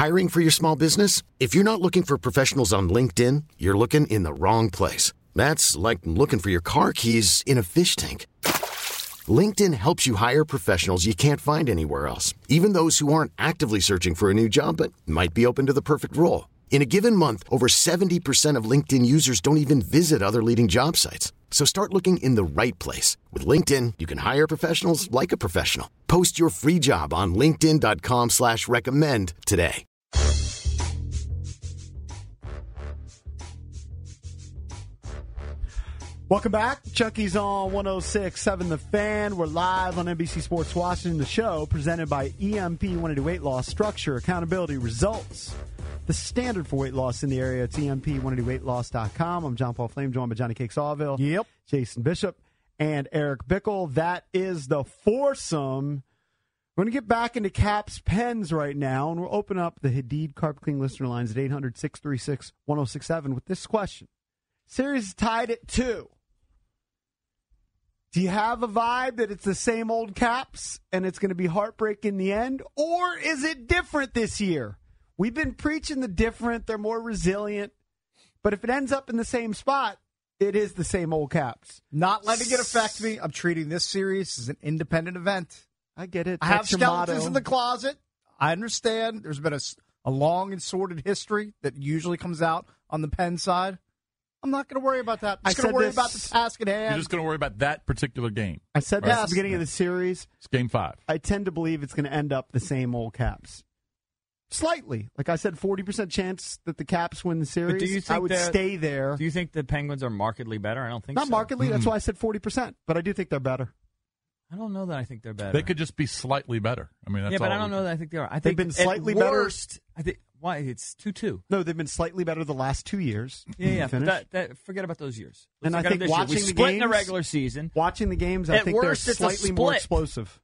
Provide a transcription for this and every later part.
Hiring for your small business? If you're not looking for professionals on LinkedIn, you're looking in the wrong place. That's like looking for your car keys in a fish tank. LinkedIn helps you hire professionals you can't find anywhere else, even those who aren't actively searching for a new job but might be open to the perfect role. In a given month, over 70% of LinkedIn users don't even visit other leading job sites. So start looking in the right place. With LinkedIn, you can hire professionals like a professional. Post your free job on linkedin.com/recommend today. Welcome back. Chucky's on 106.7 The Fan. We're live on NBC Sports Washington. The show presented by EMP 180 Weight Loss. Structure, accountability, results. The standard for weight loss in the area. It's EMP180weightloss.com. I'm John Paul Flame, joined by Johnny Cake Sawville. Yep. Jason Bishop and Eric Bickle. That is the foursome. We're going to get back into Caps Pens right now, and we'll open up the Hadid Carpet Clean listener lines at 800-636-1067 with this question. Series is tied at 2. Do you have a vibe that it's the same old Caps and it's going to be heartbreak in the end? Or is it different this year? We've been preaching the different. They're more resilient. But if it ends up in the same spot, it is the same old Caps. Not letting it affect me. I'm treating this series as an independent event. I get it. I have skeletons in the closet. I understand. There's been a long and sordid history that usually comes out on the Penn side. I'm not going to worry about that. I'm just going to worry about the task at hand. You're just going to worry about that particular game. I said this at the beginning of the series. It's game 5. I tend to believe it's going to end up the same old Caps. Slightly. Like I said, 40% chance that the Caps win the series. But do you think I would stay there. Do you think the Penguins are markedly better? I don't think Not so. markedly. That's why I said 40%. But I do think they're better. I don't know that I think they're better. They could just be slightly better. I mean, that's yeah, but all I don't know that I think they are. I think They've been slightly better. worst, I think why it's 2-2. No, they've been slightly better the last 2 years. Yeah. But forget about those years. And I think watching the games, split in the regular season. Watching the games, I think worst, they're slightly more explosive.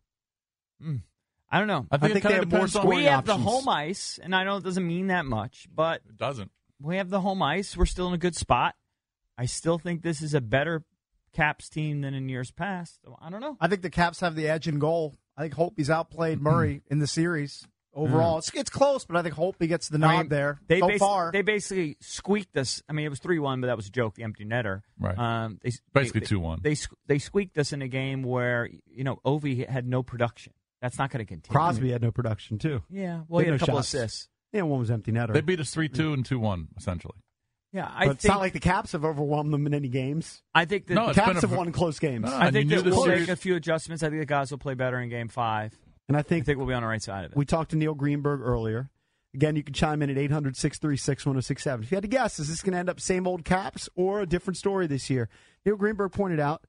I don't know. I think they have more scoring We have options. the home ice, and I know it doesn't mean that much, but It doesn't. we have the home ice. We're still in a good spot. I still think this is a better Caps team than in years past. So I don't know. I think the Caps have the edge in goal. I think Holtby's outplayed Murray in the series overall. It's close, but I think Holtby gets the nod there so far. They basically squeaked us. I mean, it was 3-1, but that was a joke, the empty netter. Right. Basically 2-1. They squeaked us in a game where, Ovi had no production. That's not going to continue. Crosby had no production, too. Yeah. Well, he had a couple assists. Yeah, one was empty netter. They beat us 3-2 and 2-1, essentially. Yeah, but it's not like the Caps have overwhelmed them in any games. I think the Caps have won close games. I think that we'll make a few adjustments. I think the guys will play better in Game 5. And I think we'll be on the right side of it. We talked to Neil Greenberg earlier. Again, you can chime in at 800-636-1067. If you had to guess, is this going to end up same old Caps or a different story this year? Neil Greenberg pointed out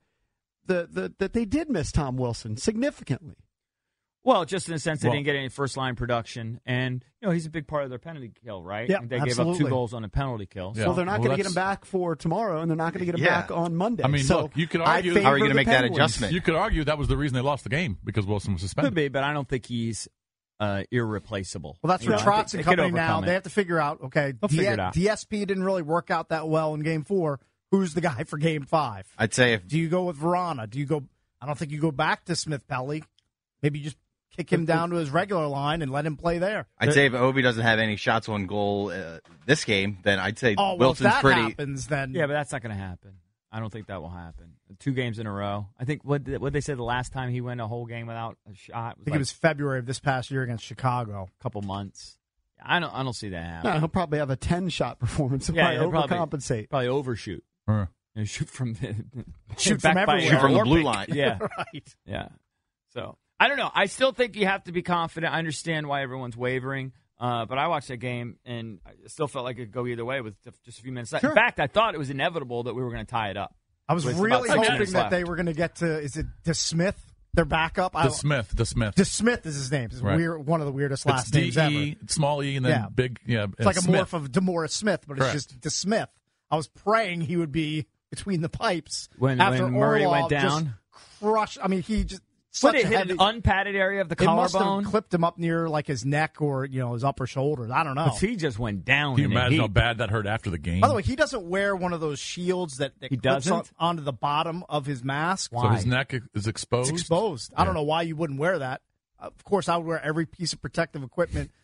that they did miss Tom Wilson significantly. Well, just in the sense they didn't get any first-line production. And, he's a big part of their penalty kill, right? Yeah, they gave up 2 goals on a penalty kill. Yeah. So they're not going to get him back for tomorrow, and they're not going to get him back on Monday. I mean, look, you could argue. How are you going to make that adjustment? You could argue that was the reason they lost the game, because Wilson was suspended. Could be, but I don't think he's irreplaceable. Well, that's where Trotz and company now. They have to figure out, okay, figure it out. DSP didn't really work out that well in Game 4. Who's the guy for Game 5? I'd say do you go with Verana? I don't think you go back to Smith-Pelly. Maybe you just kick him down to his regular line and let him play there. I'd say if Ovi doesn't have any shots on goal this game, then I'd say Wilson's if that pretty. happens, then yeah, but that's not going to happen. I don't think that will happen. 2 games in a row. I think what they said the last time he went a whole game without a shot. I think it was February of this past year against Chicago. A couple months. I don't see that happen. No, he'll probably have a 10-shot performance and probably overcompensate. Probably overshoot. Shoot from everywhere. Shoot from the blue line. Yeah. Right. Yeah. So, I don't know. I still think you have to be confident. I understand why everyone's wavering. But I watched that game, and I still felt like it could go either way with just a few minutes left. Sure. In fact, I thought it was inevitable that we were going to tie it up. I was really hoping that they were going to get to, is it DeSmith, their backup? DeSmith. DeSmith is his name. It's one of the weirdest last names ever. D-E, small e, and then big, It's like Smith. a morph of DeMaurice Smith, but it's just DeSmith. I was praying he would be between the pipes after Murray Orlov went down. Just crushed. I mean, he just What, it hit an unpadded area of the collarbone? It must have clipped him up near like his neck or his upper shoulders. I don't know. But he just went down. Can you imagine how bad that hurt after the game? By the way, he doesn't wear one of those shields that he clips onto the bottom of his mask. Why? So his neck is exposed? It's exposed. I don't know why you wouldn't wear that. Of course, I would wear every piece of protective equipment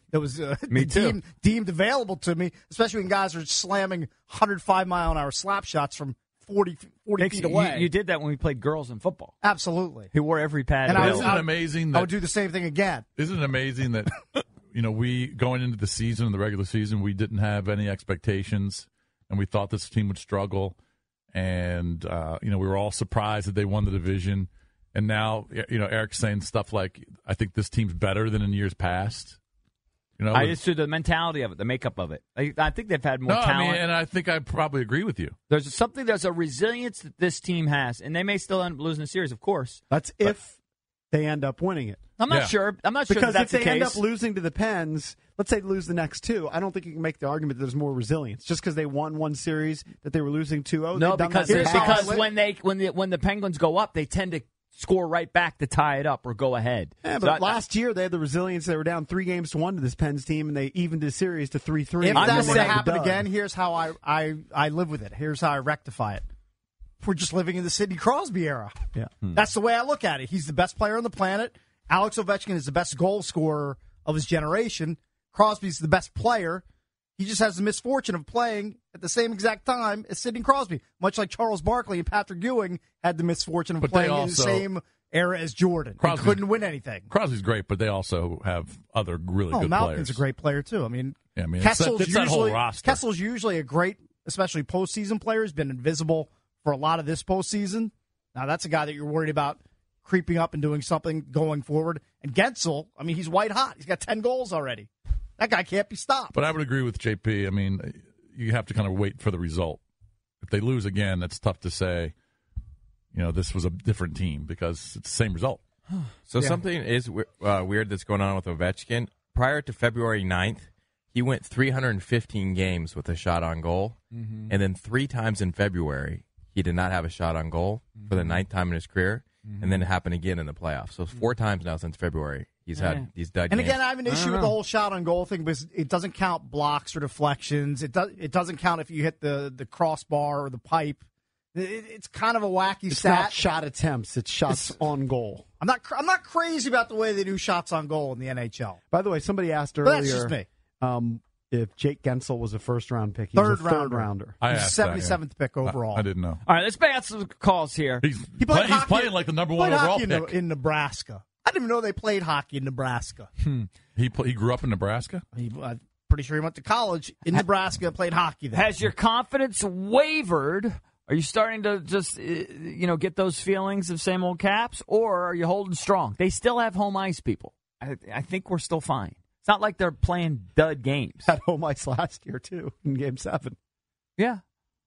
that was Me too. deemed available to me, especially when guys are slamming 105-mile-an-hour slap shots from 40 feet away. You did that when we played girls in football. Absolutely. He wore every pad. And Isn't it amazing that I would do the same thing again. Isn't it amazing that we going into the season, the regular season, we didn't have any expectations, and we thought this team would struggle, and we were all surprised that they won the division, and now Eric's saying stuff like, "I think this team's better than in years past." I just do the mentality of it, the makeup of it. I think they've had more talent. And I think I probably agree with you. There's a resilience that this team has, and they may still end up losing the series, of course. That's if they end up winning it. I'm not sure. I'm not sure because that's if the they case. end up losing to the Pens, let's say they lose the next two, I don't think you can make the argument that there's more resilience just because they won one series that they were losing 2-0. No, because when the Penguins go up, they tend to score right back to tie it up or go ahead. Yeah, but last year they had the resilience. They were down 3-1 to this Pens team, and they evened the series to 3-3. If that were to happen again, here's how I live with it. Here's how I rectify it. We're just living in the Sidney Crosby era. Yeah, That's the way I look at it. He's the best player on the planet. Alex Ovechkin is the best goal scorer of his generation. Crosby's the best player. He just has the misfortune of playing at the same exact time as Sidney Crosby, much like Charles Barkley and Patrick Ewing had the misfortune of playing in the same era as Jordan. Crosby couldn't win anything. Crosby's great, but they also have other really good Malkin's players. a great player, too. I mean, Kessel's that whole roster. Kessel's usually a great, especially postseason player. He's been invisible for a lot of this postseason. Now, that's a guy that you're worried about creeping up and doing something going forward. And Gensel, I mean, he's white hot. He's got 10 goals already. That guy can't be stopped. But I would agree with JP. I mean, you have to kind of wait for the result. If they lose again, that's tough to say, this was a different team because it's the same result. So something is weird that's going on with Ovechkin. Prior to February 9th, he went 315 games with a shot on goal. Mm-hmm. And then 3 times in February, he did not have a shot on goal for the 9th time in his career. Mm-hmm. And then it happened again in the playoffs. So 4 times now since February. He's had these dud games. And again, I have an issue with the whole shot on goal thing because it doesn't count blocks or deflections. It doesn't count if you hit the crossbar or the pipe. It's kind of a wacky it's stat. Not shot attempts. It's shots on goal. I'm not crazy about the way they do shots on goal in the NHL. By the way, somebody asked earlier. That's just me. If Jake Gensel was a first-round pick. He was a third-rounder. He's 77th pick overall. I didn't know. All right, let's back out some calls here. He's playing like the number one overall pick. In Nebraska. I didn't even know they played hockey in Nebraska. He grew up in Nebraska? I'm pretty sure he went to college in Nebraska and played hockey there. Has your confidence wavered? Are you starting to just, get those feelings of same old Caps? Or are you holding strong? They still have home ice, people. I think we're still fine. It's not like they're playing dud games. Had home ice last year, too, in Game 7. Yeah.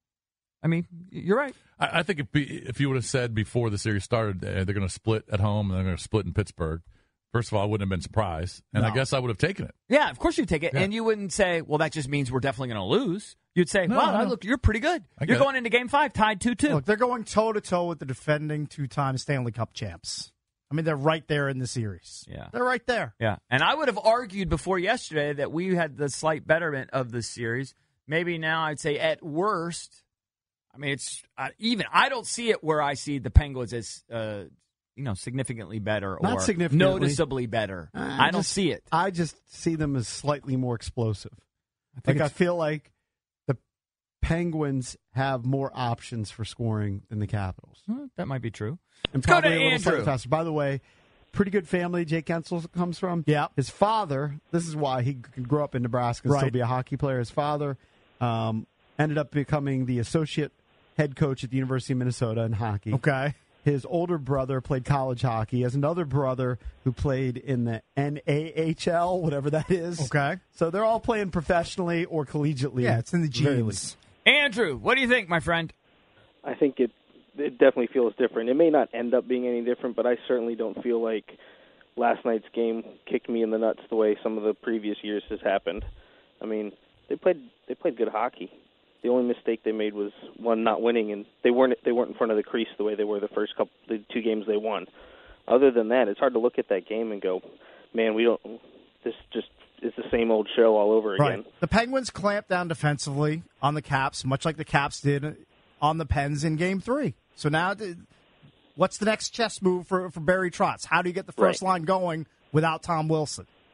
I mean, you're right. I think if you would have said before the series started they're going to split at home and they're going to split in Pittsburgh, first of all, I wouldn't have been surprised. And I guess I would have taken it. Yeah, of course you'd take it. Yeah. And you wouldn't say, well, that just means we're definitely going to lose. You'd say, look, you're pretty good. You're going into Game 5 tied 2-2. Look, they're going toe-to-toe with the defending 2-time Stanley Cup champs. I mean, they're right there in the series. Yeah. They're right there. Yeah. And I would have argued before yesterday that we had the slight betterment of the series. Maybe now I'd say at worst, I mean, it's I don't see it where I see the Penguins as, significantly better or Not significantly. noticeably better. I don't see it. I just see them as slightly more explosive. I feel like the Penguins have more options for scoring than the Capitals. That might be true. And Let's go to probably a little Andrew. slightly faster. By the way, pretty good family Jake Gensel comes from. Yeah. His father, this is why he could grow up in Nebraska and still be a hockey player. His father ended up becoming the associate head coach at the University of Minnesota in hockey. Okay. His older brother played college hockey. He has another brother who played in the NAHL, whatever that is. Okay. So they're all playing professionally or collegiately. Yeah, it's in the genes. Andrew, what do you think, my friend? I think it definitely feels different. It may not end up being any different, but I certainly don't feel like last night's game kicked me in the nuts the way some of the previous years has happened. I mean, they played good hockey. The only mistake they made was one not winning, and they weren't in front of the crease the way they were the 2 games they won. Other than that, it's hard to look at that game and go, man, this just is the same old show all over again. Right. The Penguins clamped down defensively on the Caps, much like the Caps did on the Pens in Game 3. So now, what's the next chess move for Barry Trotz? How do you get the first line going without Tom Wilson?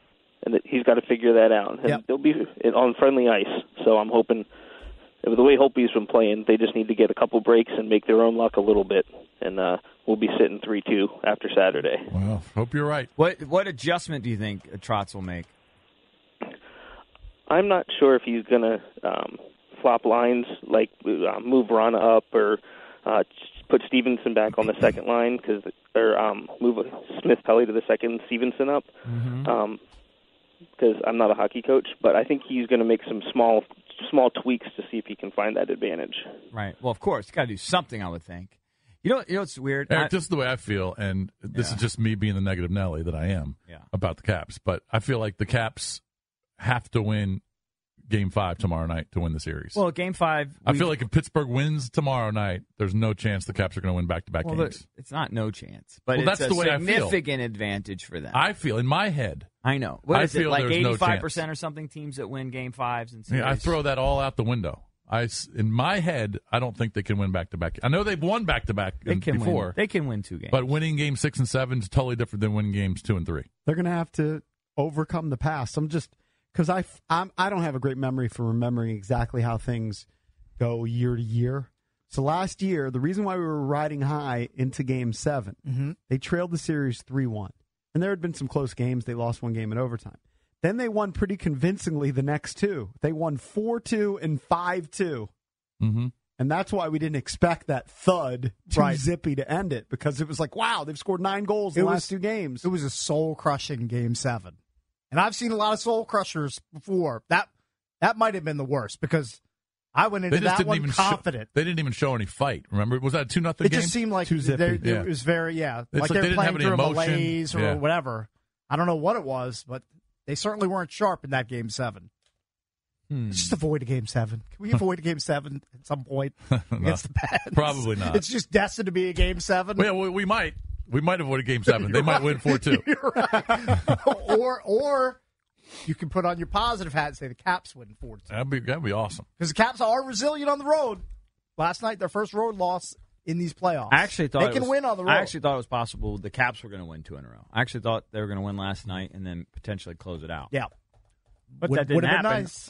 and that he's got to figure that out. And they'll be on friendly ice, so I'm hoping. The way Holtby's been playing, they just need to get a couple breaks and make their own luck a little bit, and we'll be sitting 3-2 after Saturday. Well, hope you're right. What adjustment do you think Trotz will make? I'm not sure if he's going to flop lines, like move Rana up or put Stevenson back on the second line, or move Smith Pelly to the second, Stevenson up, because I'm not a hockey coach, but I think he's going to make some small tweaks to see if he can find that advantage. Right. Well, of course, got to do something, I would think. You know what's weird? Eric, this is the way I feel, and this is just me being the negative Nelly that I am about the Caps. But I feel like the Caps have to win Game 5 tomorrow night to win the series. Well, Game 5... I feel like if Pittsburgh wins tomorrow night, there's no chance the Caps are going to win back-to-back games. It's not no chance, but that's it's the way a I feel. significant advantage for them. I feel, in my head... I know. What is it, like 85% no or something, teams that win Game 5s and series? Yeah, I throw that all out the window. In my head, I don't think they can win back-to-back. I know they've won back-to-back before. They can win 2 games. But winning Game 6 and 7 is totally different than winning Games 2 and 3. They're going to have to overcome the past. Because I don't have a great memory for remembering exactly how things go year to year. So last year, the reason why we were riding high into Game 7, they trailed the series 3-1. And there had been some close games. They lost one game in overtime. Then they won pretty convincingly the next 2. They won 4-2 and 5-2. Mm-hmm. And that's why we didn't expect that thud too zippy to end it, because it was like, wow, they've scored 9 goals in the last 2 games. It was a soul-crushing Game 7. And I've seen a lot of soul crushers before. That might have been the worst, because I went into that one confident. They didn't even show any fight. Remember, was that a 2-0 game? It just seemed like it was very like they were playing through a malaise or whatever. I don't know what it was, but they certainly weren't sharp in that Game 7. Let's just avoid a Game 7. Can we avoid a Game 7 at some point against the Pats? Probably not. It's just destined to be a Game 7. Well, yeah, we might. We might avoid a Game 7. They might win 4-2. You're right. or you can put on your positive hat and say the Caps win 4-2. That'd be awesome. Because the Caps are resilient on the road. Last night, their first road loss in these playoffs. I actually thought they can win on the road. I actually thought it was possible the Caps were going to win 2 in a row. I actually thought they were going to win last night and then potentially close it out. Yeah. But that didn't happen. Been nice.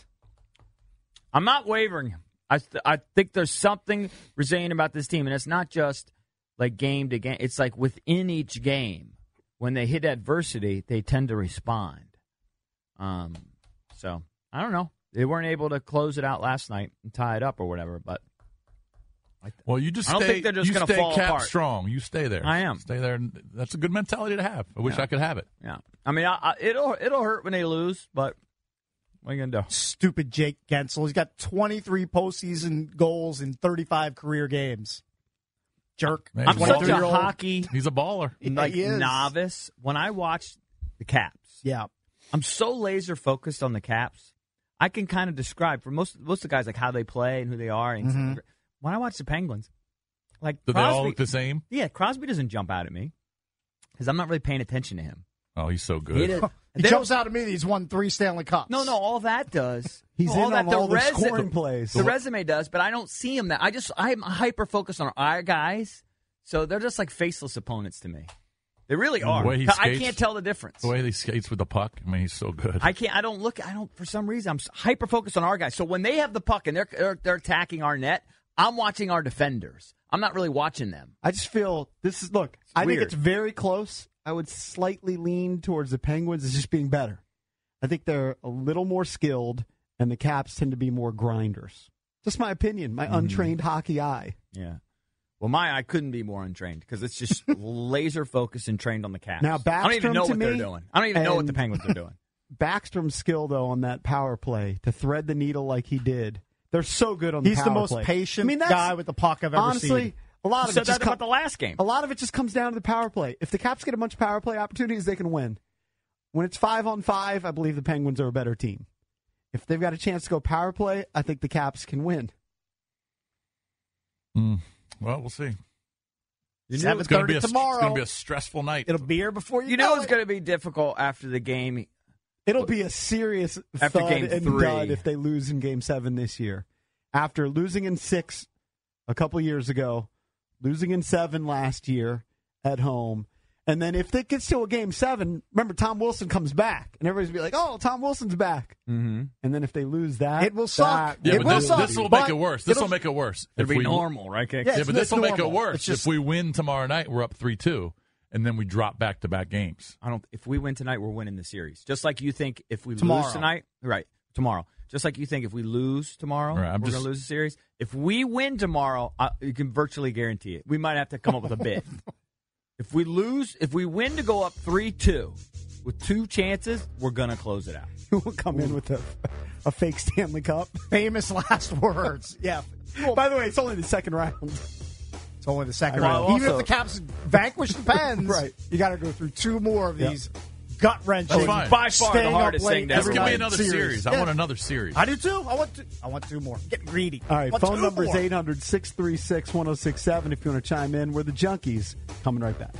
I'm not wavering. I think there's something resilient about this team, and it's not just like game to game. It's like within each game, when they hit adversity, they tend to respond. So I don't know. They weren't able to close it out last night and tie it up or whatever. But well, you just I don't think they're just going to fall apart. Strong. You stay there. I am. Stay there. That's a good mentality to have. I wish I could have it. Yeah. I mean, it'll hurt when they lose, but what are you going to do? Stupid Jake Gensel. He's got 23 postseason goals in 35 career games. Jerk. Man, I'm such a hockey. He's a baller. Novice. When I watch the Caps, I'm so laser focused on the Caps. I can kind of describe for most of the guys like how they play and who they are. And when I watch the Penguins, like do Crosby, they all look the same? Yeah, Crosby doesn't jump out at me because I'm not really paying attention to him. Oh, he's so good. He jumps out at me that he's won 3 Stanley Cups. No, all that does. He's all in that on all the scoring plays. The resume does, but I don't see him that. I'm hyper focused on our guys, so they're just like faceless opponents to me. They really are. The way he skates, I can't tell the difference. The way he skates with the puck, I mean, he's so good. For some reason, I'm hyper focused on our guys. So when they have the puck and they're attacking our net, I'm watching our defenders. I'm not really watching them. I just feel I think it's very close. I would slightly lean towards the Penguins as just being better. I think they're a little more skilled, and the Caps tend to be more grinders. Just my opinion, my untrained hockey eye. Yeah. Well, my eye couldn't be more untrained because it's just laser focused and trained on the Caps. Now, Backstrom, I don't even know what they're doing. I don't even know what the Penguins are doing. Backstrom's skill, though, on that power play to thread the needle like he did, they're so good on the power play. He's the most patient guy with the puck I've ever seen. Honestly, a lot of it just about the last game. A lot of it just comes down to the power play. If the Caps get a bunch of power play opportunities, they can win. When it's 5-on-5, I believe the Penguins are a better team. If they've got a chance to go power play, I think the Caps can win. Well, we'll see. It's going to be tomorrow. It's going to be a stressful night. It'll be here before you know it's going to be difficult after the game. It'll be a serious after thud game and 3 dud if they lose in Game 7 this year. After losing in 6 a couple years ago, losing in 7 last year at home, And then if it gets to a Game 7, remember, Tom Wilson comes back. And everybody's be like, oh, Tom Wilson's back. Mm-hmm. And then if they lose that, it will suck. Yeah, it but will this will make it worse. This will make it worse. It'll be normal, right, Kicks? Yeah, Yeah, but this will make it normal. worse. If we win tomorrow night, we're up 3-2, and then we drop back-to-back games. If we win tonight, we're winning the series. Just like you think if we Tomorrow. lose tonight, right? Tomorrow. Just like you think if we lose tomorrow, Right, we're going to lose the series. If we win tomorrow, you can virtually guarantee it. We might have to come up with a bid. If we win to go up 3-2 with 2 chances, we're going to close it out. we'll come in with a fake Stanley Cup. Famous last words. Yeah. By the way, it's only the second round. It's only the second Well, round. Even also- if the Caps vanquish the Pens, Right. you got to go through 2 more of Yep. these gut-wrenching, That's fine. By far the staying hardest up late thing to Just ever give me win. another series. I want another series. I do too. I want 2 more. Getting greedy. All right, Want phone 2 number is more. 800-636-1067 if you want to chime in. We're the Junkies. Coming right back.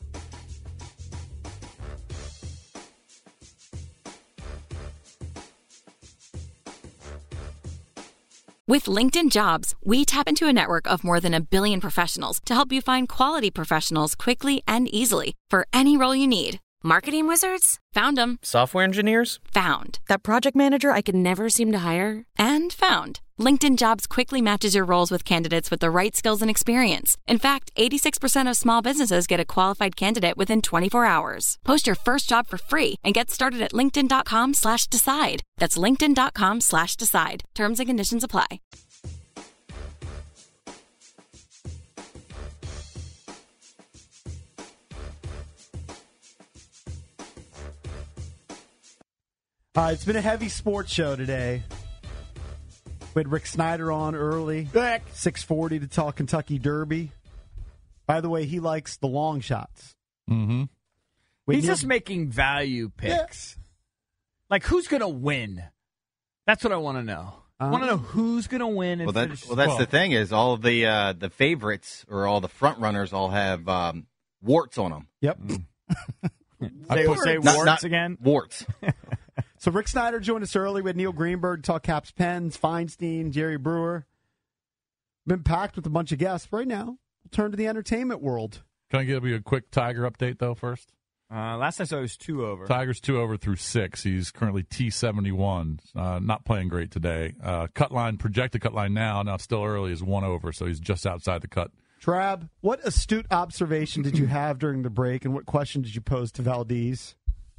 With LinkedIn Jobs, we tap into a network of more than 1 billion professionals to help you find quality professionals quickly and easily for any role you need. Marketing wizards? Found them. Software engineers? Found. That project manager I could never seem to hire? And found. LinkedIn Jobs quickly matches your roles with candidates with the right skills and experience. In fact, 86% of small businesses get a qualified candidate within 24 hours. Post your first job for free and get started at linkedin.com/decide. That's linkedin.com/decide. Terms and conditions apply. It's been a heavy sports show today. We had Rick Snyder on early, 6:40 to talk Kentucky Derby. By the way, he likes the long shots. Mm-hmm. He's just making value picks. Yeah. Like, who's going to win? That's what I want to know. I want to know who's going to win. And that's the thing is all of the favorites or all the front runners all have warts on them. Yep. Say warts again? Warts. So Rick Snyder joined us early with Neil Greenberg, talk Caps Pens, Feinstein, Jerry Brewer. Been packed with a bunch of guests. Right now, we'll turn to the entertainment world. Can I give you a quick Tiger update, though, first? Last I saw he was 2 over. Tiger's 2 over through 6. He's currently T71. Not playing great today. Projected cut line now it's still early, is 1 over, so he's just outside the cut. Trab, what astute observation did you have during the break, and what question did you pose to Valdez?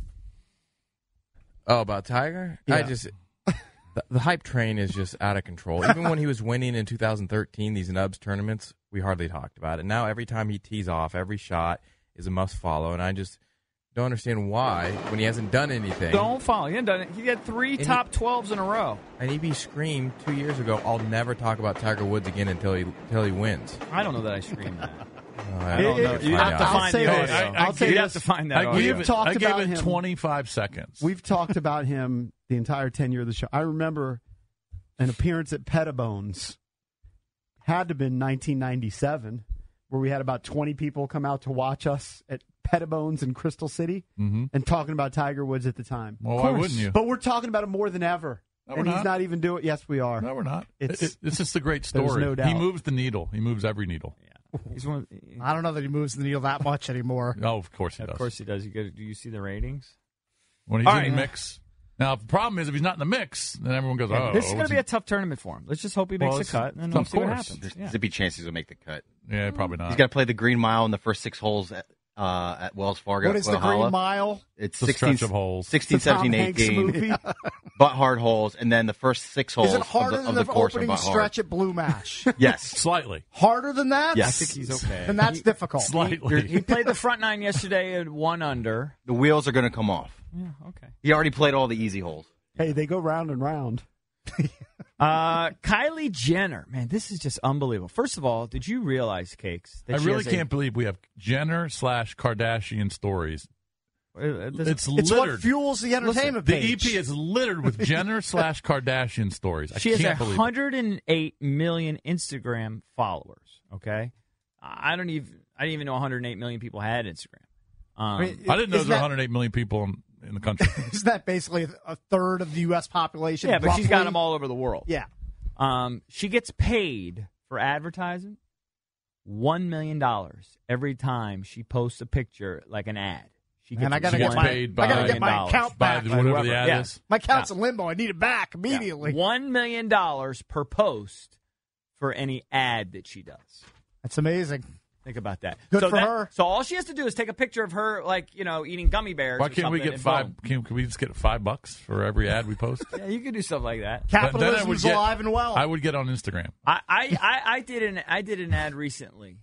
Oh, about Tiger? Yeah. The hype train is just out of control. Even when he was winning in 2013, these Nubs tournaments, we hardly talked about it. Now every time he tees off, every shot is a must follow, and I just don't understand why when he hasn't done anything. Don't follow. He hasn't done it. He had 3 top 12s in a row. And he screamed 2 years ago, "I'll never talk about Tiger Woods again until he wins." I don't know that I screamed that. I don't know. You have to find the audio. I'll say you this. have to find that I audio. gave it 25 seconds. We've talked about him the entire tenure of the show. I remember an appearance at Pettibones. Had to have been 1997, where we had about 20 people come out to watch us at Pettibones in Crystal City and talking about Tiger Woods at the time. Well, why wouldn't you? But we're talking about him more than ever. No, and we're he's not. not even doing it. Yes, we are. No, we're not. It's just a great story. There's no doubt. He moves the needle. He moves every needle. He's one. I don't know that he moves the needle that much anymore. Oh, of course he does. Of course he does. Do you see the ratings? When he's in the mix. Now, the problem is if he's not in the mix, then everyone goes, "Oh, this is going to be a tough tournament for him. Let's just hope he makes the cut, and then we'll see what happens." There's zippy chances he'll make the cut. Yeah, probably not. He's got to play the Green Mile in the first 6 holes at Wells Fargo. What is the Green Mile? It's the 16 stretch of holes. 16, 17, 18. Butt hard holes, and then the first 6 holes Is it harder of than the the course are opening butt hard. stretch at Blue Mash? Yes. Slightly. Harder than that? Yes. I think he's okay. And that's difficult. Slightly. He played the front 9 yesterday at 1 under. The wheels are going to come off. Yeah, okay. He already played all the easy holes. Hey, they go round and round. Kylie Jenner, man, this is just unbelievable. First of all, did you realize, Cakes? That I she really has can't believe we have Jenner/Kardashian stories. It's It's littered. what fuels the entertainment The page. EP is littered with Jenner/Kardashian stories. She has can't believe it. 108 million Instagram followers. Okay, I didn't even know 108 million people had Instagram. I didn't know there were 108 million people in the country. Isn't that basically a third of the U.S. population? Yeah, but she's got roughly? them all over the world. Yeah. She gets paid for advertising $1 million every time she posts a picture like an ad. She gets And I gotta She get gets my paid by- account by back. whatever the ad is. My account's in limbo. I need it back immediately. $1 million per post for any ad that she does. That's amazing. Think about that. Good so for her. So all she has to do is take a picture of her, eating gummy bears. Why or can't we something, get and five? boom. Can we just get $5 for every ad we post? Yeah, you could do stuff like that. Capitalism's alive and well. I would get on Instagram. I did an ad recently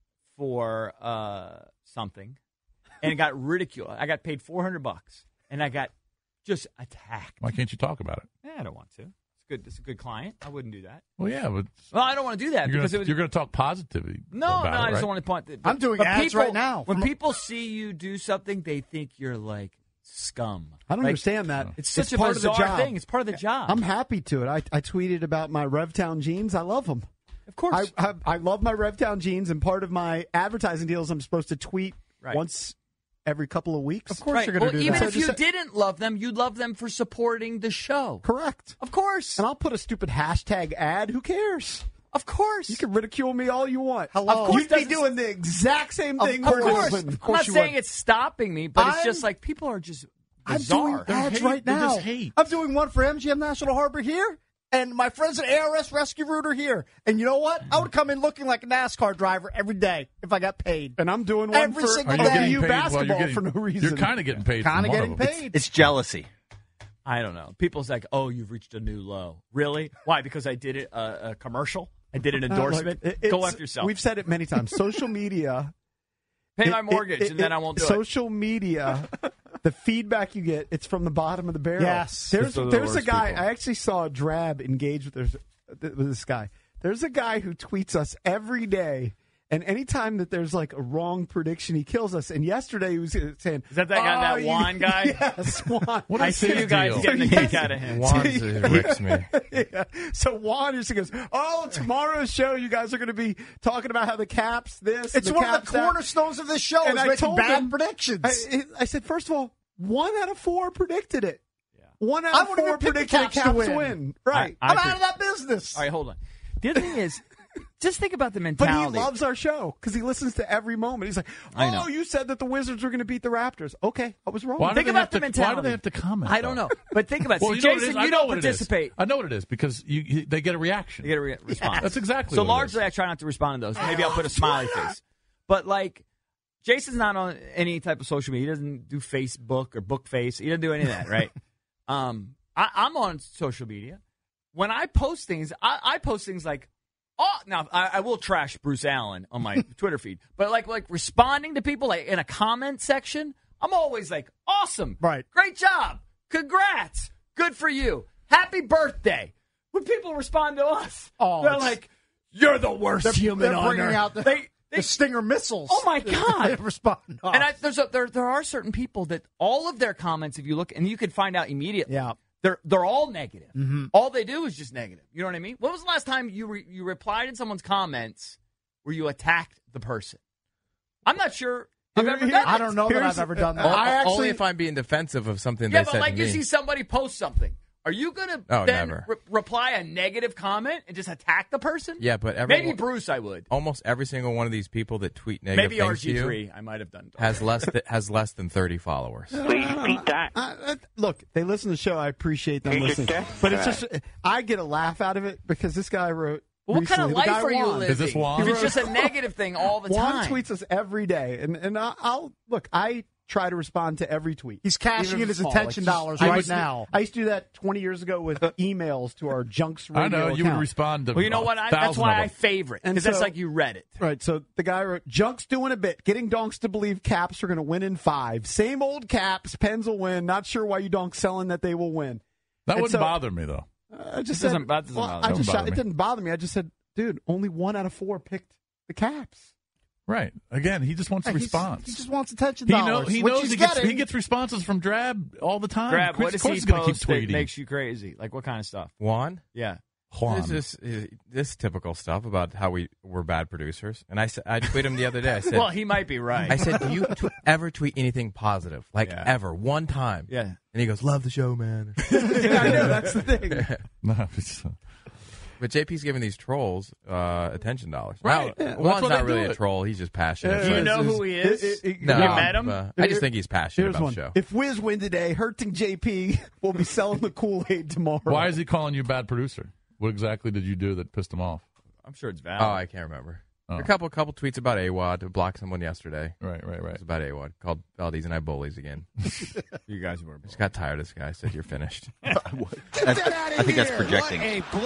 for something, and it got ridiculed. I got paid $400, and I got just attacked. Why can't you talk about it? Yeah, I don't want to. It's a good client. I wouldn't do that. Well, yeah, but I don't want to do that you're because going to talk positivity. No, about I it, just right? don't want to point. I'm doing ads right now. When people see you do something, they think you're like scum. I don't understand that. It's such a part of the bizarre job. thing. It's part of the job. I'm happy to it. I tweeted about my RevTown jeans. I love them. Of course. I love my RevTown jeans, and part of my advertising deals, I'm supposed to tweet once every couple of weeks. Of course you're going to do even that. if you didn't love them, you'd love them for supporting the show. Correct. Of course. And I'll put a stupid hashtag ad. Who cares? Of course. You can ridicule me all you want. Hello. Of course, you'd be doing the exact same thing. Of course. I'm not you saying would. it's stopping me, but it's I'm- just like people are just I'm doing bizarre. ads right They're now. just hate. I'm doing one for MGM National Harbor here, and my friends at ARS Rescue Route are here. And you know what? I would come in looking like a NASCAR driver every day if I got paid. And I'm doing one Every for single Are you day. getting you paid? basketball Well, for no reason. You're kind of getting paid. Kind of for one getting them. paid. It's jealousy. I don't know. People's like, oh, you've reached a new low. Really? Why? Because I did a commercial? I did an endorsement? Look, Go after yourself. We've said it many times. Social media. Pay my mortgage, and then I won't do it. Social media, the feedback you get, it's from the bottom of the barrel. Yes. There's Those are the a worst guy, people. I actually saw Drab engage with this guy. There's a guy who tweets us every day, and anytime that there's like a wrong prediction, he kills us. And yesterday he was saying, Is that guy, that Juan guy? Yes, Juan. What I is see his you guys deal? getting a kick out of him. Juan's ricks me. Yeah. So Juan just goes, oh, tomorrow's show, you guys are going to be talking about how the Caps this. It's the one of Caps the that. cornerstones of this show And is I making told bad him- predictions. I said, first of all, 1 out of 4 predicted it. Yeah. 1 I out of wouldn't 4 even pick the predicted Caps the to Caps win. win. Right. I I'm agree. out of that business. All right, hold on. The other thing is, just think about the But mentality. he loves our show because he listens to every moment. He's like, I know. oh, you said that the Wizards were going to beat the Raptors. Okay, I was wrong. Why do Think they about have the to- mentality. Why do they have to comment? I don't though? know. But think about it. Well, See, you know what it Jason, is? I you know don't what it is. participate. I know what it is because they get a reaction. You get a response. That's exactly So what it largely, is. I try not to respond to those. Maybe I'll put a smiley face. But like, Jason's not on any type of social media. He doesn't do Facebook or Bookface. He doesn't do any of that, right? I'm on social media. When I post things, I post things like, oh, now I will trash Bruce Allen on my Twitter feed, but like responding to people like in a comment section, I'm always like, awesome, Right. great job, congrats, good for you, happy birthday. When people respond to us, Oh, they're it's- like, you're the worst human They're on bringing earth. out the Stinger missiles. Oh my God! Respond. And there are certain people that all of their comments, if you look, and you can find out immediately. Yeah. They're all negative. Mm-hmm. All they do is just negative. You know what I mean? When was the last time you replied in someone's comments where you attacked the person? I'm not sure I've ever done I it. don't know that I've ever done that. Only if I'm being defensive of something Yeah, they but said like to you me. see somebody post something. Are you going to Oh, then never. reply a negative comment and just attack the person? Yeah, but maybe Bruce, I would. almost every single one of these people that tweet negative Maybe things to you RG3, I might have done. has less than 30 followers. Please repeat that. Look, they listen to the show. I appreciate them listening. But it's just, I get a laugh out of it because this guy wrote. Well, what kind of recently, the life guy are you Juan. living? Is this Juan? If it's just a negative thing all the Juan time. tweets us every day, and I'll look. I try to respond to every tweet. He's cashing Even in if his it's small. attention Like, dollars I right used to- now. I used to do that 20 years ago with emails to our Junks radio I know you would account. respond to. Well, you know what? That's 1,000 why of I them. favorite And because that's so- like you read it. Right, so the guy wrote, Junk's doing a bit, getting donks to believe Caps are going to win in 5. Same old Caps, Pens will win. Not sure why you donks selling that they will win. That And wouldn't so- bother me though. I just That said, doesn't bother me. I just Doesn't shot, bother it me. didn't bother me. I just said, dude, only 1 out of 4 picked the Caps. Right. Again, he just wants to respond. He just wants attention He, dollars. he which knows he's he gets, getting. he gets responses from Drab all the time. Grab, Of what course- does of course he he's gonna keep post that tweeting. makes you crazy? Like what kind of stuff? Juan? Yeah. Juan. This typical stuff about how we're bad producers. And I tweeted him the other day. I said, Well, he might be right. I said, do you ever tweet anything positive? Like Yeah. ever, one time? Yeah. And he goes, love the show, man. I know, that's the thing. No, it's, But JP's giving these trolls attention dollars. Right. Now, Yeah, Juan's that's why not they really do a it. troll. He's just passionate. Do you know who he is? No, you met him? I just think he's passionate Here's about one. the show. If Wiz win today, Hurting JP will be selling the Kool-Aid tomorrow. Why is he calling you a bad producer? What exactly did you do that pissed him off? I'm sure it's valid. Oh, I can't remember. A couple tweets about AWOD. To block someone yesterday. Right. It's about AWOD. Called Valdez and I bullies again. You guys were. Just got tired of this guy. Said you're finished. I think that's projecting.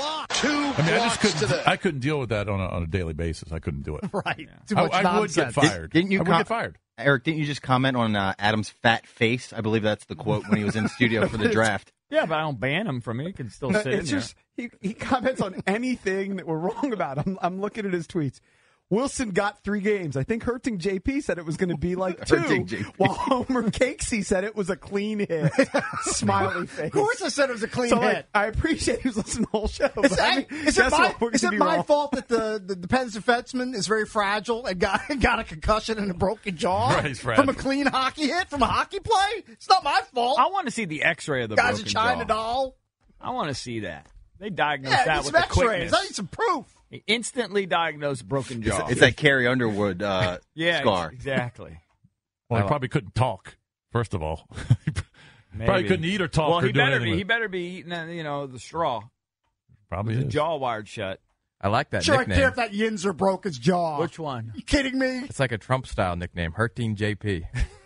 I couldn't deal with that on a daily basis. I couldn't do it. Right. Too much I would nonsense. get fired. Didn't you I would get fired. Eric, didn't you just comment on Adam's fat face? I believe that's the quote when he was in the studio for the draft. Yeah, but I don't ban him from it. He can still sit in It's just he comments on anything that we're wrong about. I'm looking at his tweets. Wilson got 3 games. I think Hurting JP said it was going to be like 2, while Homer Cakesy said it was a clean hit. Smiley face. Of course I said it was a clean So, hit. like, I appreciate he was listening to the whole show. Is But it my fault that the Penn's defenseman is very fragile and got a concussion and a broken jaw Right, he's fragile. from a clean hockey hit, from a hocky play? It's not my fault. I want to see the X-ray of the Guy's a broken China jaw. doll. I want to see that. They diagnosed Yeah, that need with some the X-rays. quickness. I need some proof. He instantly diagnosed broken jaw. It's that Carrie Underwood yeah, scar. exactly. Well, he probably couldn't talk. First of all, Maybe. probably couldn't eat or talk Well, or he do better anything. be. He better be eating, the straw. Probably The is. jaw wired shut. I like that Sure, nickname. I care if that Yinzer broke his jaw. Which one? You kidding me? It's like a Trump-style nickname, Hurting JP.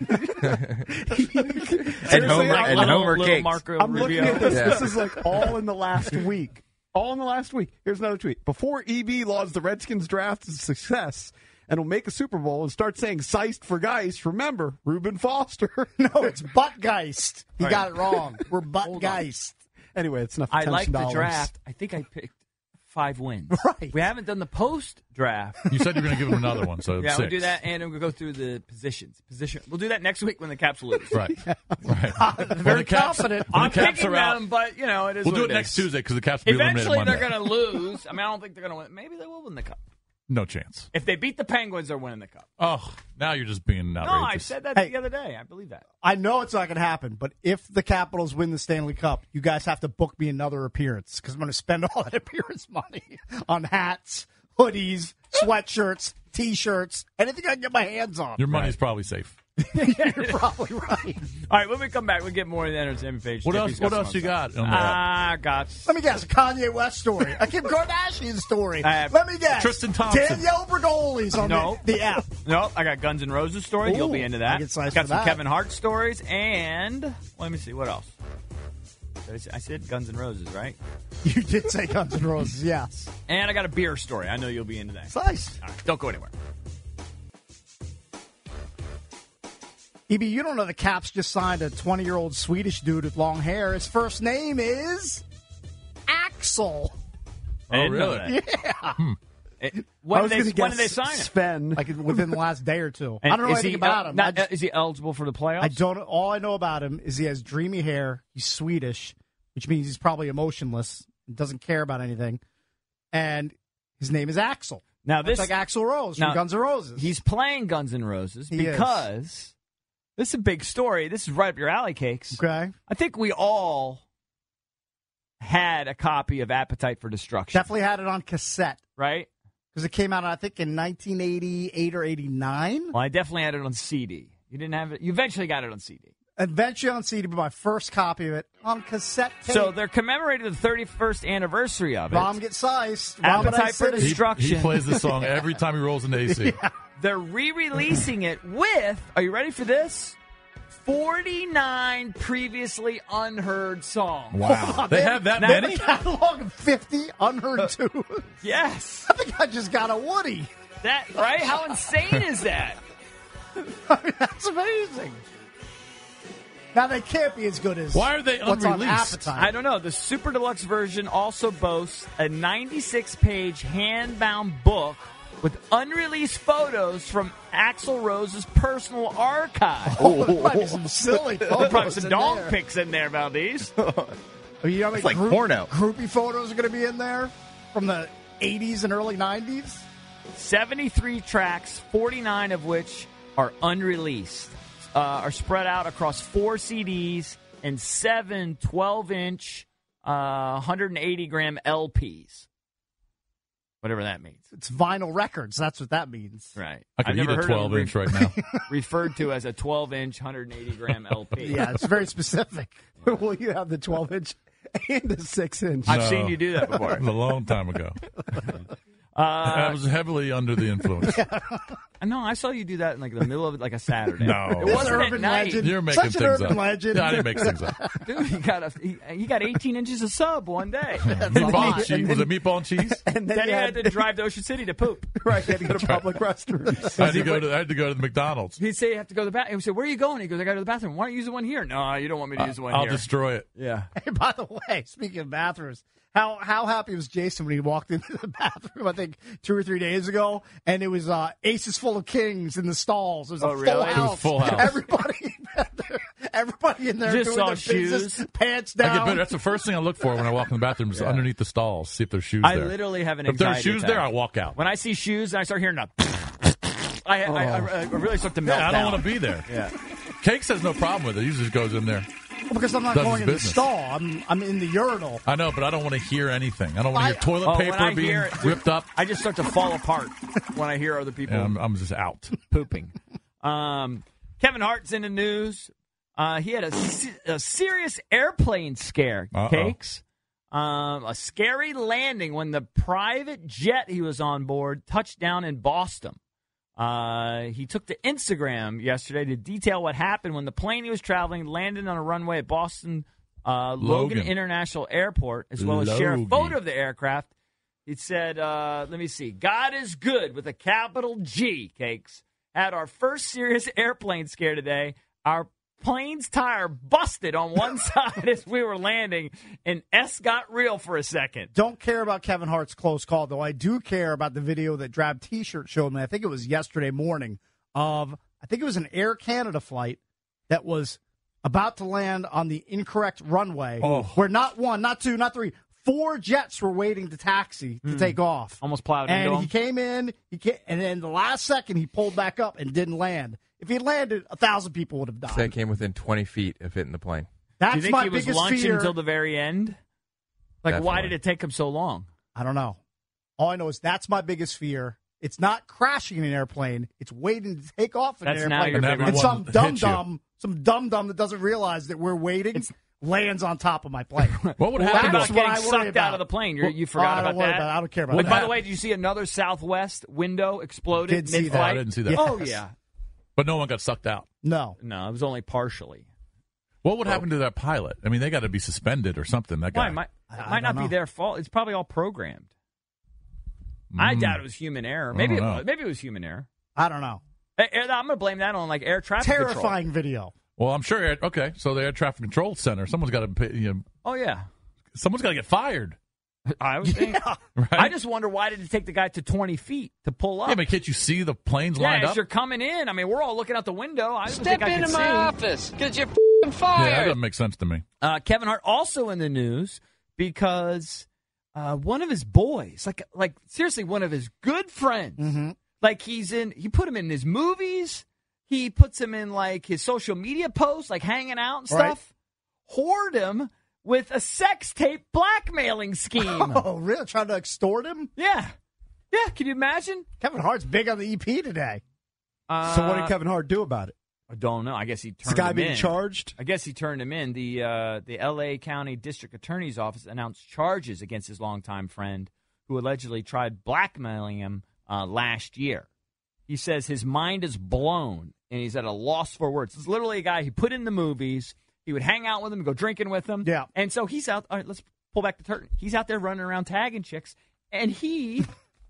And Homer Little Cakes. Marco I'm looking Rubio. at this. Yeah. This is like all in the last week. All in the last week. Here's another tweet. Before EB lauds the Redskins draft as a success and will make a Super Bowl and start saying Seist for Geist, remember, Reuben Foster. No, it's Buttgeist. He got it wrong. We're Buttgeist. Anyway, it's enough. I like the $10. draft. I think I picked 5 wins. Right. We haven't done the post-draft. You said you were going to give him another one, so Yeah, 6. we'll do that, and we'll go through the positions. We'll do that next week when the Caps lose. Right. Very confident. When I'm the Caps picking are out, them, but, it is we'll what do it is. next Tuesday because the Caps will be eliminated Eventually, Monday. they're going to lose. I mean, I don't think they're going to win. Maybe they will win the Cup. No chance. If they beat the Penguins, they're winning the Cup. Oh, now you're just being outrageous. No, I said that the other day. I believe that. I know it's not going to happen, but if the Capitals win the Stanley Cup, you guys have to book me another appearance because I'm going to spend all that appearance money on hats, hoodies, sweatshirts, T-shirts, anything I can get my hands on. Your money's probably safe. You're probably right. All right, when we come back, we'll get more of the entertainment page. What Tiffany's else? got What some else you other got? On the got. Let me guess, a Kanye West story, a Kim Kardashian story. Let Let me guess, Tristan Thompson. Danielle Bergoli's on the app. No, I got Guns N' Roses story. You'll be into I that. get sized Got for some that. Kevin Hart stories, and let me see what else. I said Guns N' Roses, right? You did say Guns N' Roses, yes. And I got a beer story. I know you'll be into that. It's nice. All right, don't go anywhere. EB, you don't know the Caps just signed a 20-year-old Swedish dude with long hair. His first name is Axel. I didn't know really? that. Yeah. When did they sign him? Sven. Like within the last day or two. And I don't know is anything he, about him. Is he eligible for the playoffs? I don't. All I know about him is he has dreamy hair. He's Swedish, which means he's probably emotionless. Doesn't care about anything. And his name is Axel. Now this It's like Axl Rose from Guns N' Roses. He's playing Guns N' Roses He because this is a big story. This is right up your alley, Cakes. Okay. I think we all had a copy of Appetite for Destruction. Definitely had it on cassette. Right? Because it came out, I think, in 1988 or 89. Well, I definitely had it on CD. You didn't have it. You eventually got it on CD. Eventually on CD, but my first copy of it on cassette tape. So they're commemorating the 31st anniversary of it. Rom gets sized. Appetite for Destruction. He plays this song every time he rolls into AC. Yeah. They're re-releasing it with, are you ready for this? 49 previously unheard songs. Wow. They have that They many? have a catalog of 50 unheard tunes. Yes. I think I just got a Woody. That right? How insane is that? I mean, that's amazing. Now, they can't be as good as Why are they what's on unreleased? Appetite. I don't know. The Super Deluxe version also boasts a 96-page hand-bound book with unreleased photos from Axl Rose's personal archive. Oh, there might be some silly photos Probably some in dog there. pics in there, Valdez. You know how many It's like porno. groupie photos are going to be in there from the 80s and early 90s? 73 tracks, 49 of which are unreleased, are spread out across 4 CDs and 7 12-inch, 180-gram LPs. Whatever that means. It's vinyl records. That's what that means. Right. I could eat a 12-inch right now. Referred to as a 12-inch, 180-gram LP. Yeah, it's very specific. Will you have the 12-inch and a 6-inch? I've seen you do that before. It was a long time ago. I was heavily under the influence. No, I saw you do that in like the middle of like a Saturday. No. It wasn't at Urban night. legend. You're making Such an things urban up. legend. Yeah, I didn't make things up. Dude, he got 18 inches of sub one day. Meatball and cheese. Was it meatball and cheese? And Then he had to drive to Ocean City to poop. Right, he had to go to public restrooms. I had to go to the McDonald's. He'd say you have to go to the bathroom. He said, "Where are you going?" He goes, "I got to go to the bathroom." "Why don't you use the one here?" "No, you don't want me to use the one I'll here." destroy it. Yeah. Hey, by the way, speaking of bathrooms, how happy was Jason when he walked into the bathroom, I think 2 or 3 days ago, and it was Aces full of Kings in the stalls. It was a Oh, full really? house. It was full house. Everybody in there Just doing saw their business, shoes. pants I get down. better. That's the first thing I look for when I walk in the bathroom is underneath the stalls, see if there's shoes I there. literally have an If there's anxiety shoes attack. there, I walk out. When I see shoes and I start hearing that, I really start to melt Yeah, I down. don't want to be there. Yeah. Cakes has no problem with it. He just goes in there. Because I'm not Does going his in the business. stall. I'm in the urinal. I know, but I don't want to hear anything. I don't want to hear toilet when I paper being hear it, ripped up. I just start to fall apart when I hear other people And I'm just out. pooping. Kevin Hart's in the news. He had a serious airplane scare, Cakes. A scary landing when the private jet he was on board touched down in Boston. He took to Instagram yesterday to detail what happened when the plane he was traveling landed on a runway at Boston Logan International Airport, as well as share a photo of the aircraft. He said, let me see, "God is good," with a capital G, Cakes. "Had our first serious airplane scare today. Our plane's tire busted on one side as we were landing, and S got real for a second." Don't care about Kevin Hart's close call, though. I do care about the video that Drab T-shirt showed me. I think it was yesterday morning I think it was an Air Canada flight that was about to land on the incorrect runway, where not one, not two, not three, 4 jets were waiting to taxi to take off. Almost plowed into And him. he came in, and then the last second he pulled back up and didn't land. If he had landed, 1,000 people would have died. That came within 20 feet of hitting the plane. That's Do you think my he was biggest lunching fear. until the very end? Like, why Definitely. did it take him so long? I don't know. All I know is that's my biggest fear. It's not crashing an airplane. It's waiting to take off an That's now airplane. your big And one. some dum-dum that doesn't realize that we're waiting lands on top of my plane. What would What happen? about That's what I getting worry sucked about. out of the plane? You forgot I don't about worry that? about it. I don't care about Like, that. by the way, did you see another Southwest window exploded Did see that. mid-flight? I didn't see that. Oh, Yes. yeah. But no one got sucked out. No. No, it was only partially. What would happen to that pilot? I mean, they got to be suspended or something. That guy. Why? I Might not don't be know. their fault. It's probably all programmed. I doubt it was human error. Maybe don't know. maybe it was human error. I don't know. I'm going to blame that on like air traffic control. Terrifying video. Well, I'm sure. Okay, so the air traffic control center. Someone's got to pay. Oh yeah, Someone's got to get fired. I was thinking. Right? I just wonder why did it take the guy to 20 feet to pull up? Yeah, but can't you see the planes Yeah, lined as up? you're coming in. I mean, we're all looking out the window. I didn't think I could see. office because you're Yeah, that doesn't make sense to me. Kevin Hart also in the news because one of his boys, like seriously, one of his good friends, like he put him in his movies. He puts him in like his social media posts, like hanging out and stuff. Whored him with a sex tape blackmailing scheme. Oh, really? Trying to extort him? Yeah. Can you imagine? Kevin Hart's big on the EP today. So what did Kevin Hart do about it? I don't know. I guess he Is turned the guy him being in. charged? I guess he turned him in. The L.A. County District Attorney's Office announced charges against his longtime friend who allegedly tried blackmailing him last year. He says his mind is blown and he's at a loss for words. It's literally a guy he put in the movies. He would hang out with him, go drinking with him. Yeah. And so he's out. All right, let's pull back the curtain. He's out there running around tagging chicks, and he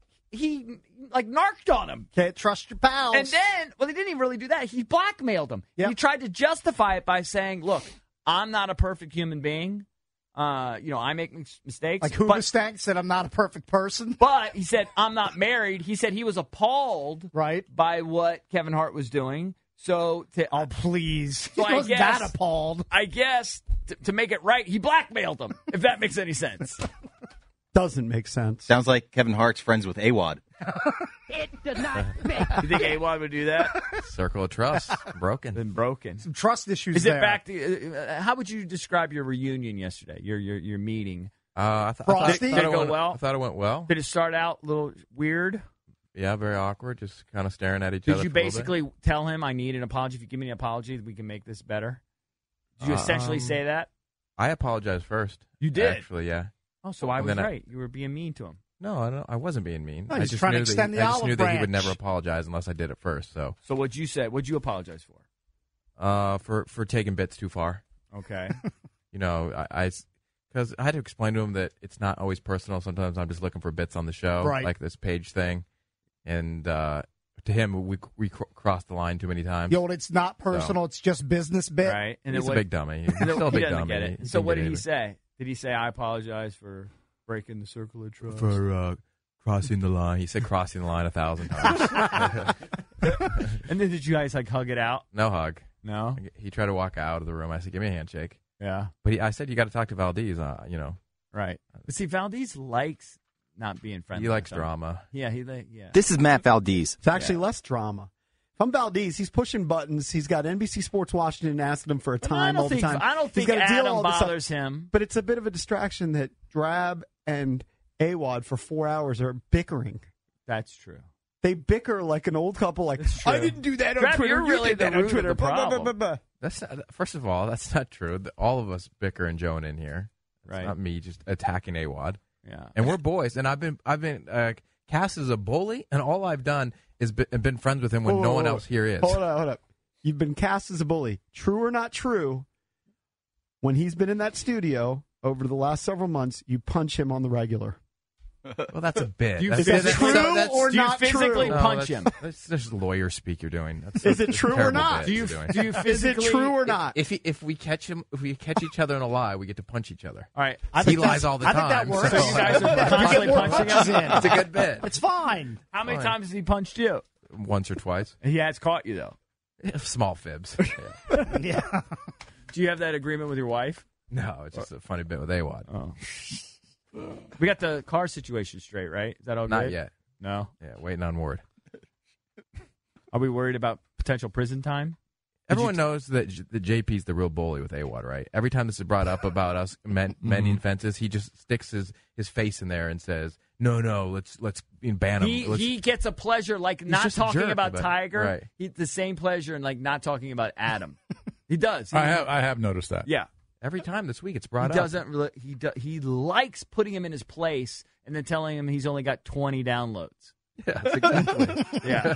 like narked on him. Can't trust your pals. And then, well, he didn't even really do that. He blackmailed him. Yep. He tried to justify it by saying, look, I'm not a perfect human being. I make mistakes. like Hooga Stank said, I'm not a perfect person. But he said, I'm not married. He said he was appalled Right. by what Kevin Hart was doing. So, Oh, please. So he I wasn't guess- that appalled. I guess to make it right, he blackmailed him, if that makes any sense. Doesn't make sense. Sounds like Kevin Hart's friends with AWOD. You think AWOD would do that? Circle of trust broken. Been broken. Some trust issues Is there. it back to how would you describe your reunion yesterday? Your meeting Frosty? Did it go well? I thought it went well. Did it start out a little weird? Yeah, very awkward, just kind of staring at each Did other. you basically tell him, I need an apology? If you give me an apology, we can make this better? Did you essentially say that? I apologized first. You did? Actually, yeah. Oh, so I was right. You were being mean to him. No, I wasn't being mean. No, I he's just trying to knew extend that the I just olive knew that he would branch. never apologize unless I did it first. So what'd you say? What'd you apologize for? For taking bits too far. Okay. Because I had to explain to him that it's not always personal. Sometimes I'm just looking for bits on the show, Right. like this page thing. And to him, we crossed the line too many times. It's not personal. It's just business bit. Right. And He's a big dummy. He's still a big dummy. Get it. He So can what get did he it. say? Did he say, I apologize for breaking the circle of trust? For crossing the line. He said crossing the line 1,000 times. And then did you guys hug it out? No hug. No? He tried to walk out of the room. I said, give me a handshake. Yeah. But I said, you got to talk to Valdez, Right. But see, Valdez likes not being friendly. He likes with someone. drama. Yeah, This is Matt Valdez. It's actually less drama. If I'm Valdez, he's pushing buttons. He's got NBC Sports Washington asking him for a time all the time. I don't He's think got to deal Adam all this stuff. bothers him. But it's a bit of a distraction that Drab and AWOD for 4 hours are bickering. That's true. They bicker like an old couple. Like, I didn't do that on Drab, Twitter. you're You really did that the on root of Twitter. the Blah, blah, problem. blah, blah, blah. That's first of all, that's not true. All of us bicker and Joan in here. It's Right. not me just attacking AWOD. Yeah. And we're boys. And I've been Cass is a bully, and all I've done is been friends with him when no one else here is. Hold up. You've been cast as a bully. True or not true, when he's been in that studio over the last several months, you punch him on the regular. Well, that's a bit. Do you That's- Is it that's- true that's- or do you not physically true? punch him? That's just lawyer speak you're doing. Is it true or not? Do you Is physically? it true or not? If we catch each other in a lie, we get to punch each other. All right. He lies all the time. I think that works. So you guys are constantly punching him? It's a good bit. It's fine. How many times has he punched you? Once or twice. He has caught you, though. Small fibs. Yeah. Do you have that agreement with your wife? No, it's just a funny bit with AWOD. Oh. We got the car situation straight, right? Is that all good? Not yet. No? Yeah, waiting on word. Are we worried about potential prison time? Everyone knows that JP's the real bully with AWOD, right? Every time this is brought up about us mending fences, he just sticks his face in there and says, "No, let's ban him." He gets a pleasure like not just a talking jerk about about it. Tiger. Right. He the same pleasure in like not talking about Adam. He does. I have noticed that. Yeah. Every time this week it's brought He up. doesn't really. He likes putting him in his place and then telling him he's only got 20 downloads. Yes, exactly. Yeah.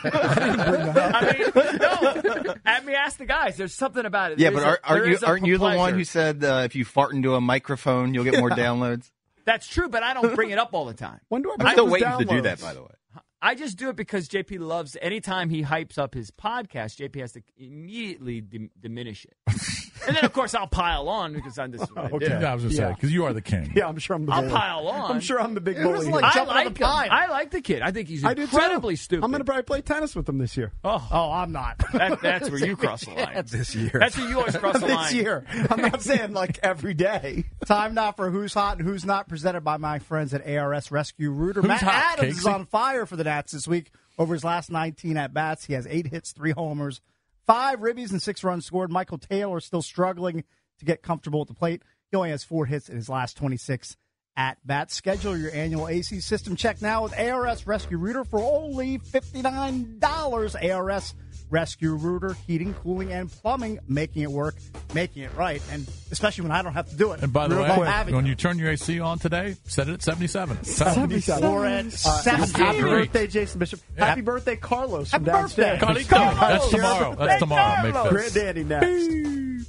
Let me ask the guys. There's something about it. Yeah, There but is a aren't you the one pleasure. who said if you fart into a microphone, you'll get more downloads? That's true, but I don't bring it up all the time. When do I I'm bring still up waiting his to do that, downloads? by the way. I just do it because JP loves. Anytime he hypes up his podcast, JP has to immediately diminish it. And then, of course, I'll pile on because I'm just. Okay. Yeah, I was going to say, because you are the king. Yeah, I'm sure I'm the I'll bully. pile on. I'm sure I'm the big It was bully. like here. I jumping on like the pine. him. I like the kid. I think he's I do too. incredibly stupid. I'm going to probably play tennis with him this year. Oh, I'm not. that's where you cross the line. this year. That's where you always cross the This line. year. I'm not saying like every day. Time now for Who's Hot and Who's Not, presented by my friends at ARS Rescue Rooter. Who's Matt hot, Adams is Casey? on fire for the Nats this week. Over his last 19 at-bats, he has 8 hits, 3 homers, 5 ribbies, and 6 runs scored. Michael Taylor is still struggling to get comfortable at the plate. He only has 4 hits in his last 26 at-bats. Schedule your annual AC system check now with ARS Rescue Rooter for only $59. ARS Rescue Rooter, heating, cooling, and plumbing, making it work, making it right, and especially when I don't have to do it. And by the Real way, having when it. you turn your AC on today, set it at 77. 74 at 70. Happy Great. birthday, Jason Bishop. Happy birthday, Carlos from Happy birthday. downstairs. Carlito. That's tomorrow. That's tomorrow. May 5th. Granddaddy next.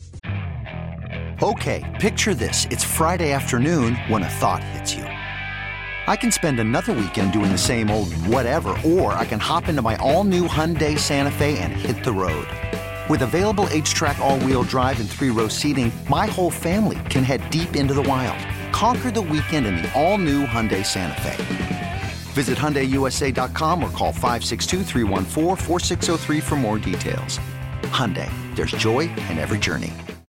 Okay, picture this. It's Friday afternoon when a thought hits you. I can spend another weekend doing the same old whatever, or I can hop into my all-new Hyundai Santa Fe and hit the road. With available H-Track all-wheel drive and 3-row seating, my whole family can head deep into the wild. Conquer the weekend in the all-new Hyundai Santa Fe. Visit HyundaiUSA.com or call 562-314-4603 for more details. Hyundai, there's joy in every journey.